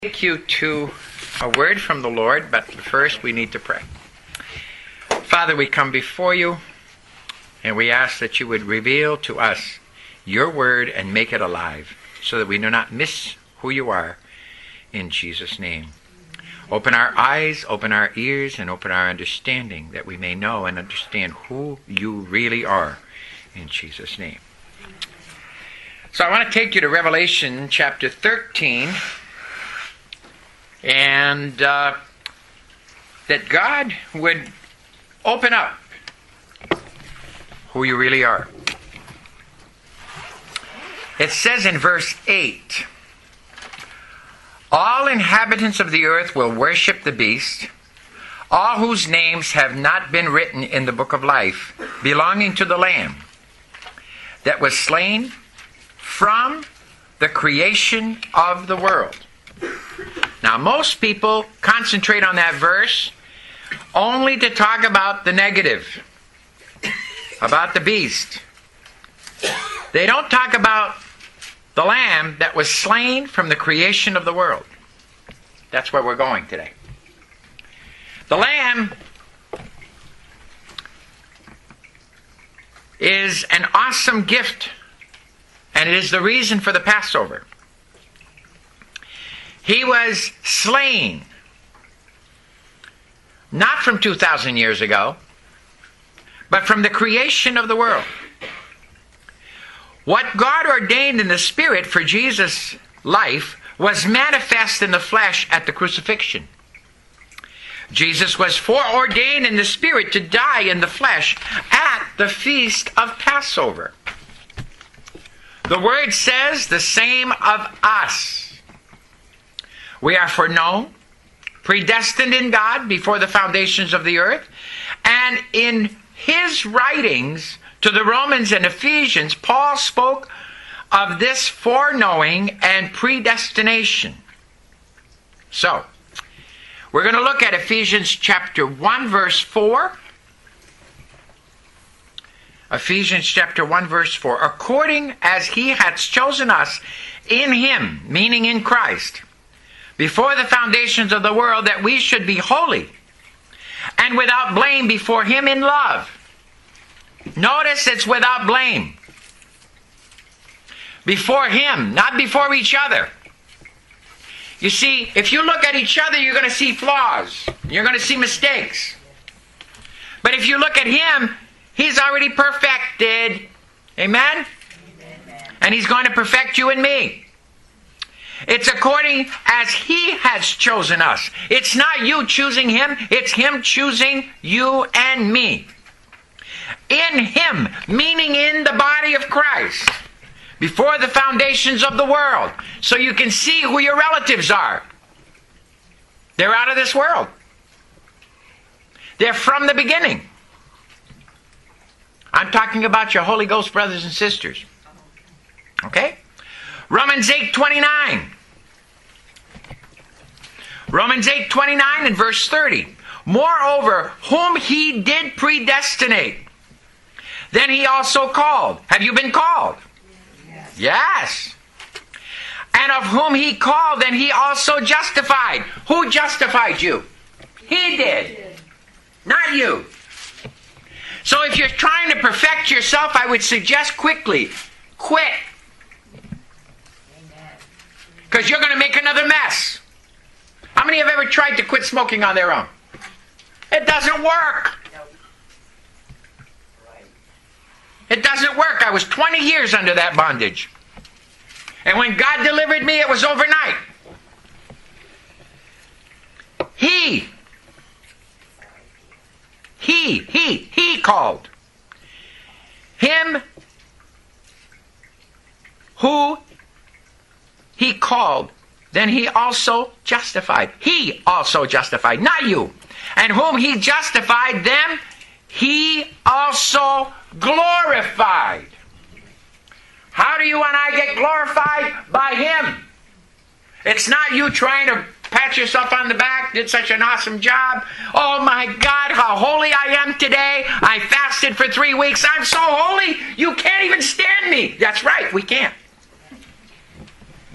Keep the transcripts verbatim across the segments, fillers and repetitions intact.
Take you to a word from the Lord, but first we need to pray. Father, we come before you and we ask that you would reveal to us your word and make it alive so that we do not miss who you are, in Jesus' name. Open our eyes, open our ears, and open our understanding that we may know and understand who you really are, in Jesus' name. So I want to take you to Revelation chapter thirteen. And uh, that God would open up who you really are. It says in verse eight, all inhabitants of the earth will worship the beast, all whose names have not been written in the book of life, belonging to the Lamb, that was slain from the creation of the world. Now, most people concentrate on that verse only to talk about the negative, about the beast. They don't talk about the Lamb that was slain from the creation of the world. That's where we're going today. The Lamb is an awesome gift, and it is the reason for the Passover. He was slain, not from two thousand years ago, but from the creation of the world. What God ordained in the Spirit for Jesus' life was manifest in the flesh at the crucifixion. Jesus was foreordained in the Spirit to die in the flesh at the feast of Passover. The Word says the same of us. We are foreknown, predestined in God before the foundations of the earth, and in his writings to the Romans and Ephesians, Paul spoke of this foreknowing and predestination. So, we're going to look at Ephesians chapter one, verse four. Ephesians chapter one, verse four. According as he hath chosen us in him, meaning in Christ, before the foundations of the world, that we should be holy and without blame before him in love. Notice it's without blame. Before him, not before each other. You see, if you look at each other, you're going to see flaws. You're going to see mistakes. But if you look at him, he's already perfected. Amen? Amen. And he's going to perfect you and me. It's according as he has chosen us. It's not you choosing him. It's him choosing you and me. In him, meaning in the body of Christ, before the foundations of the world. So you can see who your relatives are. They're out of this world. They're from the beginning. I'm talking about your Holy Ghost brothers and sisters. Okay? Romans eight twenty-nine. Romans eight twenty-nine and verse thirty. Moreover, whom he did predestinate, then he also called. Have you been called? Yes. Yes. And of whom he called, then he also justified. Who justified you? He did. Not you. So if you're trying to perfect yourself, I would suggest quickly, quit. Because you're going to make another mess. How many have ever tried to quit smoking on their own? It doesn't work. It doesn't work. I was twenty years under that bondage. And when God delivered me, it was overnight. He, he, he, he called. Him who he called, then he also justified. He also justified, not you. And whom he justified, them he also glorified. How do you and I get glorified? By him. It's not you trying to pat yourself on the back, did such an awesome job. Oh my God, how holy I am today. I fasted for three weeks. I'm so holy, you can't even stand me. That's right, we can't.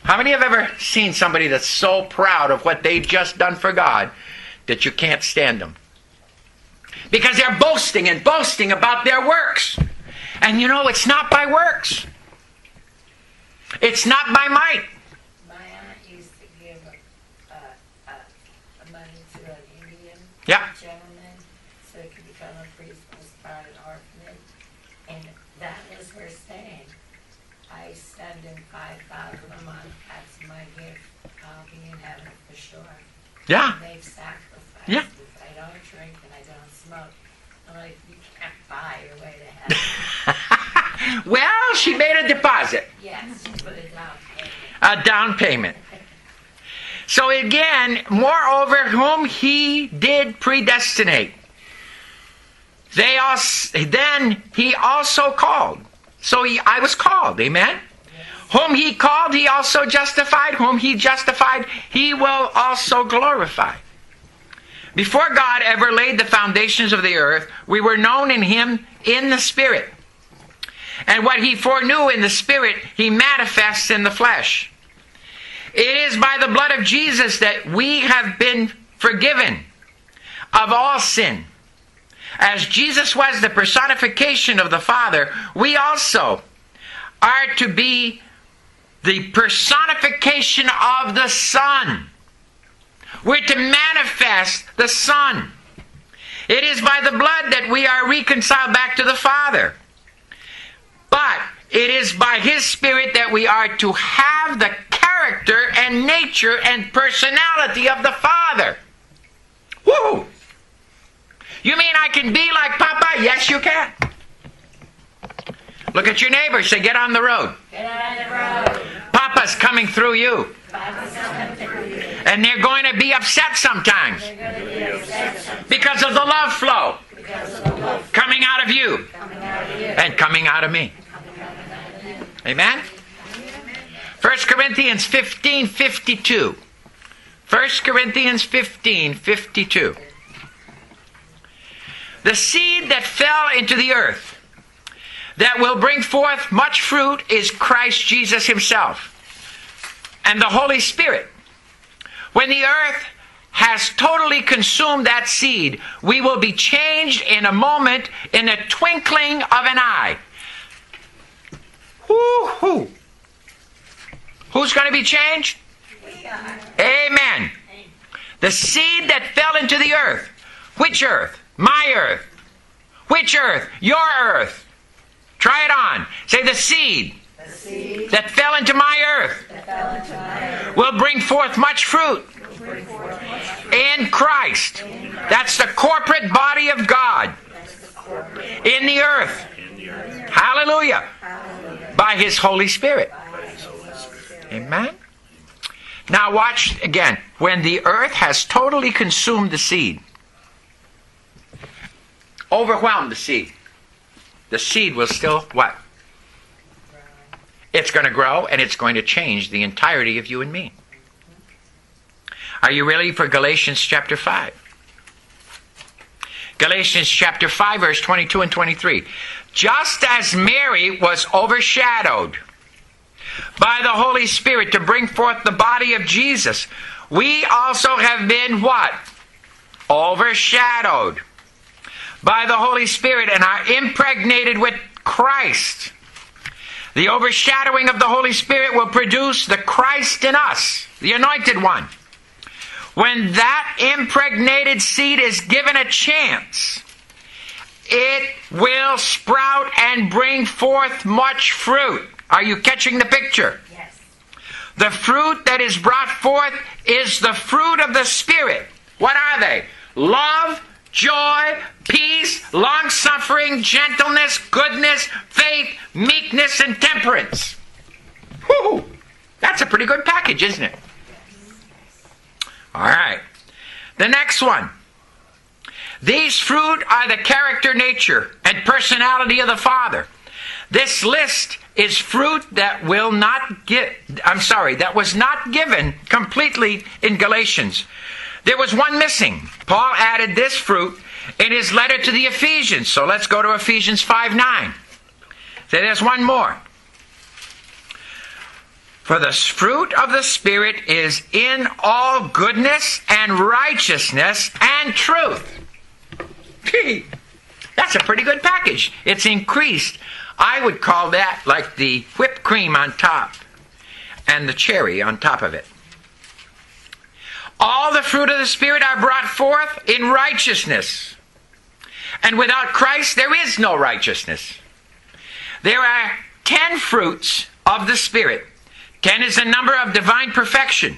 How many have ever seen somebody that's so proud of what they've just done for God that you can't stand them? Because they're boasting and boasting about their works. And you know, it's not by works. It's not by might. My aunt used to give a, a, a money to an Indian Yeah. gentleman so he could become a priest and start an orphanage. And that was her saying, I send him five thousand a month. That's my gift. I'll be in heaven for sure. Yeah. And they've sacrificed. Yeah. If I don't drink and I don't smoke. I'm like, you can't buy your way to heaven. Well, she made a deposit. Yes, you put it down payment. A down payment. So again, moreover, whom he did predestinate, they also, then he also called. So he, I was called, amen? Yes. Whom he called, he also justified. Whom he justified, he will also glorify. Before God ever laid the foundations of the earth, we were known in him in the Spirit. And what he foreknew in the Spirit, he manifests in the flesh. It is by the blood of Jesus that we have been forgiven of all sin. As Jesus was the personification of the Father, we also are to be the personification of the Son. We're to manifest the Son. It is by the blood that we are reconciled back to the Father. But it is by his Spirit that we are to have the character and nature and personality of the Father. Woo! You mean I can be like Papa? Yes, you can. Look at your neighbor. Say, get on the road. Get on the road. Papa's coming through you. Papa's coming through you. And they're going to be upset sometimes. They're going to be upset sometimes. Because of the love flow. Because of the love coming out of you. coming out of you. And coming out of me. Amen? First Corinthians fifteen fifty-two. First Corinthians fifteen fifty-two. The seed that fell into the earth, that will bring forth much fruit, is Christ Jesus himself and the Holy Spirit. When the earth has totally consumed that seed, we will be changed in a moment, in a twinkling of an eye. Woo-hoo. Who's going to be changed? We are. Amen. The seed that fell into the earth. Which earth? My earth. Which earth? Your earth. Try it on. Say the seed, The seed that fell into my earth that fell into my earth will bring forth much fruit will bring forth much fruit. in Christ. That's the corporate body of God That's the corporate in the earth. Hallelujah. By his Holy Spirit. Amen. Now watch again. When the earth has totally consumed the seed, overwhelmed the seed, the seed will still what? It's going to grow and it's going to change the entirety of you and me. Are you ready for Galatians chapter five? Galatians chapter five, verse twenty-two and twenty-three. Just as Mary was overshadowed by the Holy Spirit to bring forth the body of Jesus, we also have been what? Overshadowed by the Holy Spirit and are impregnated with Christ. The overshadowing of the Holy Spirit will produce the Christ in us, the anointed one. When that impregnated seed is given a chance, it will sprout and bring forth much fruit. Are you catching the picture? Yes. The fruit that is brought forth is the fruit of the Spirit. What are they? Love, joy, peace, long-suffering, gentleness, goodness, faith, meekness, and temperance. Whew! That's a pretty good package, isn't it? All right. The next one. These fruit are the character, nature, and personality of the Father. This list is fruit that will not get, I'm sorry, that was not given completely in Galatians. There was one missing. Paul added this fruit in his letter to the Ephesians. So let's go to Ephesians five nine. So there's one more. For the fruit of the Spirit is in all goodness and righteousness and truth. Gee, that's a pretty good package. It's increased. I would call that like the whipped cream on top and the cherry on top of it. All the fruit of the Spirit are brought forth in righteousness. And without Christ, there is no righteousness. There are ten fruits of the Spirit. Ten is the number of divine perfection.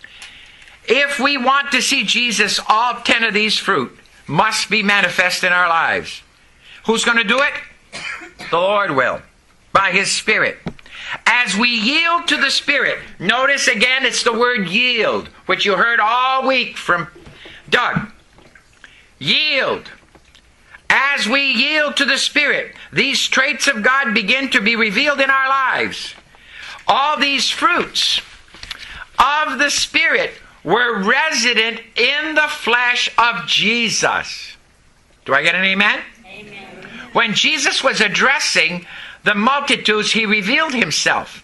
If we want to see Jesus, all ten of these fruit must be manifest in our lives. Who's going to do it? The Lord will, by His Spirit. As we yield to the Spirit, notice again it's the word yield, which you heard all week from Doug. Yield. As we yield to the Spirit, these traits of God begin to be revealed in our lives. All these fruits of the Spirit were resident in the flesh of Jesus. Do I get an amen? Amen. When Jesus was addressing the multitudes, He revealed Himself.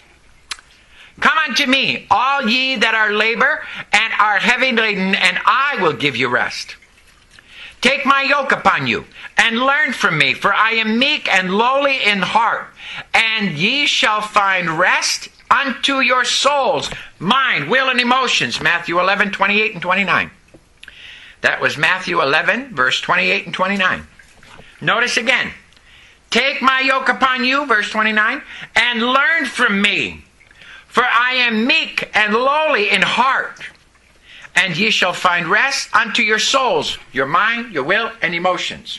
Come unto me, all ye that are labor and are heavy laden, and I will give you rest. Take my yoke upon you, and learn from me, for I am meek and lowly in heart, and ye shall find rest unto your souls, mind, will, and emotions. Matthew eleven, twenty-eight and twenty-nine. That was Matthew eleven, verse twenty-eight and twenty-nine. Notice again. Take my yoke upon you, verse twenty-nine, and learn from me, for I am meek and lowly in heart, and ye shall find rest unto your souls, your mind, your will, and emotions.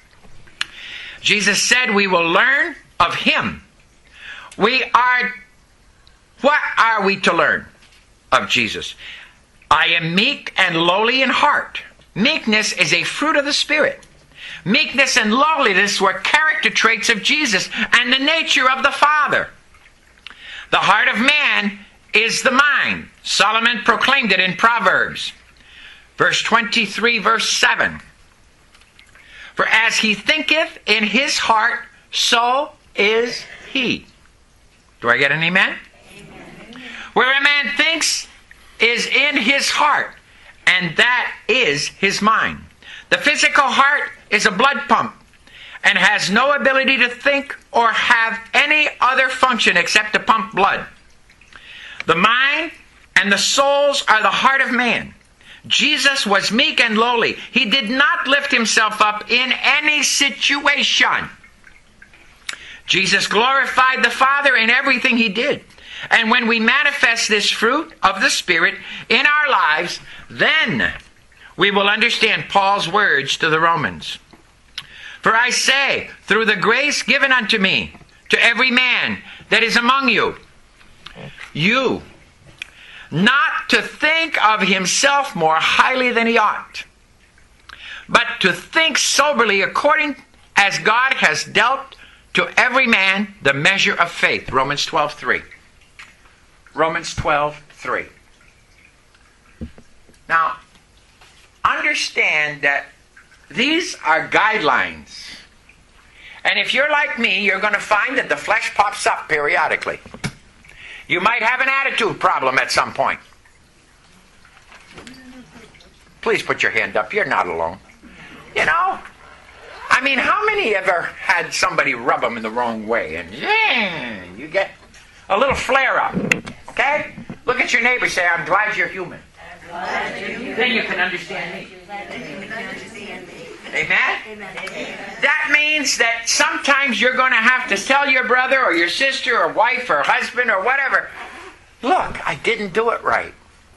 Jesus said we will learn of Him. We are, what are we to learn of Jesus? I am meek and lowly in heart. Meekness is a fruit of the Spirit. Meekness and lowliness were character traits of Jesus and the nature of the Father. The heart of man is the mind. Solomon proclaimed it in Proverbs. Verse twenty-three, verse seven. For as he thinketh in his heart, so is he. Do I get an amen? Amen. Where a man thinks is in his heart, and that is his mind. The physical heart is a blood pump and has no ability to think or have any other function except to pump blood. The mind and the souls are the heart of man. Jesus was meek and lowly. He did not lift Himself up in any situation. Jesus glorified the Father in everything He did. And when we manifest this fruit of the Spirit in our lives, then we will understand Paul's words to the Romans. For I say, through the grace given unto me, to every man that is among you, you, not to think of himself more highly than he ought, but to think soberly according as God has dealt to every man the measure of faith. Romans twelve three. Romans twelve three. Now, understand that these are guidelines. And if you're like me, you're going to find that the flesh pops up periodically. You might have an attitude problem at some point. Please put your hand up. You're not alone. You know? I mean, how many ever had somebody rub them in the wrong way? And yeah, you get a little flare up. Okay? Look at your neighbor, say, I'm glad you're human. Glad you're human. Then you can understand me. Amen? Amen? That means that sometimes you're going to have to tell your brother or your sister or wife or husband or whatever, look, I didn't do it right.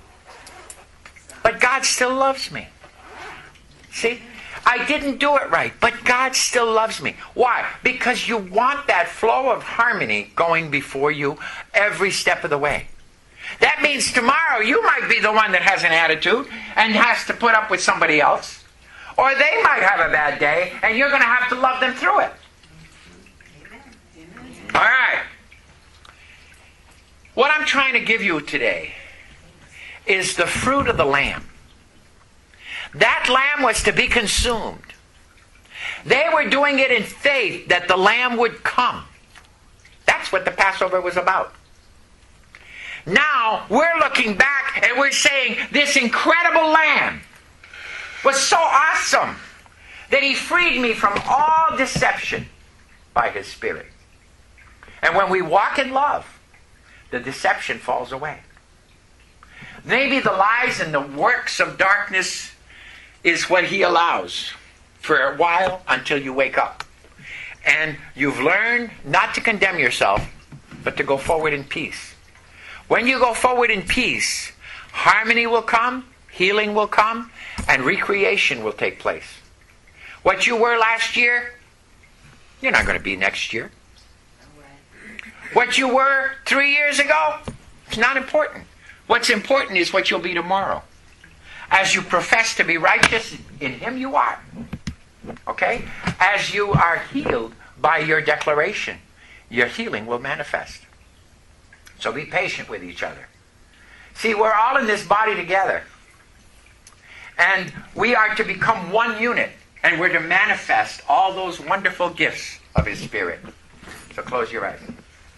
But God still loves me. See? I didn't do it right, but God still loves me. Why? Because you want that flow of harmony going before you every step of the way. That means tomorrow you might be the one that has an attitude and has to put up with somebody else. Or they might have a bad day, and you're going to have to love them through it. All right. What I'm trying to give you today is the fruit of the Lamb. That Lamb was to be consumed. They were doing it in faith that the Lamb would come. That's what the Passover was about. Now we're looking back and we're saying this incredible Lamb was so awesome that he freed me from all deception by his Spirit. And when we walk in love, the deception falls away. Maybe the lies and the works of darkness is what he allows for a while until you wake up. And you've learned not to condemn yourself, but to go forward in peace. When you go forward in peace, harmony will come, healing will come, and recreation will take place. What you were last year, you're not going to be next year. What you were three years ago, it's not important. What's important is what you'll be tomorrow. As you profess to be righteous, in him you are. Okay? As you are healed by your declaration, your healing will manifest. So be patient with each other. See, we're all in this body together. And we are to become one unit. And we're to manifest all those wonderful gifts of his Spirit. So close your eyes.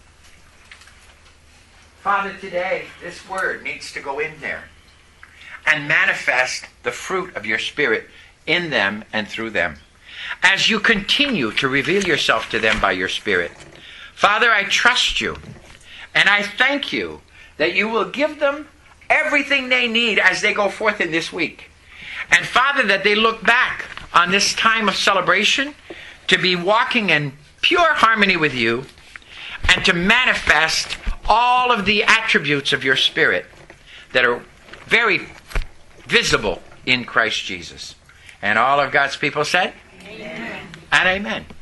Father, today, this word needs to go in there and manifest the fruit of your Spirit in them and through them. As you continue to reveal yourself to them by your Spirit. Father, I trust you. And I thank you that you will give them everything they need as they go forth in this week. And Father, that they look back on this time of celebration to be walking in pure harmony with you and to manifest all of the attributes of your Spirit that are very visible in Christ Jesus. And all of God's people said? Amen. And amen.